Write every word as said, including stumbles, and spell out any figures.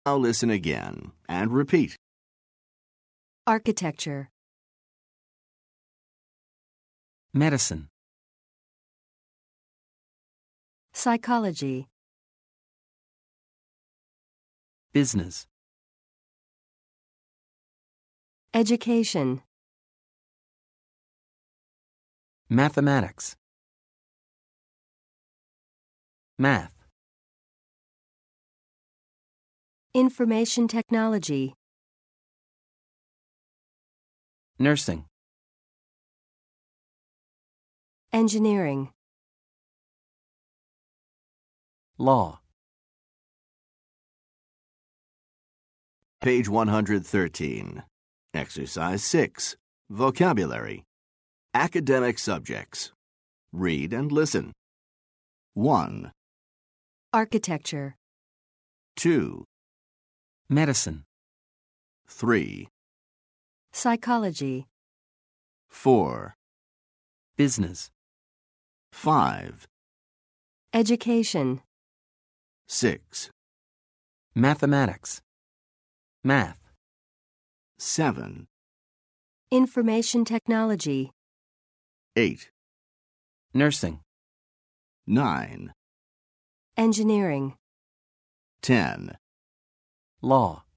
Now listen again and repeat. Architecture, medicine, psychology, business, education, mathematics, math, information technology, nursing, engineering, law. Page one hundred thirteen. Exercise six. Vocabulary. Academic subjects. Read and listen. one, architecture, two, Medicine, three, psychology, four, business, five, education, six, mathematics, math, seven, information technology, eight, nursing, nine, engineering. ten. law.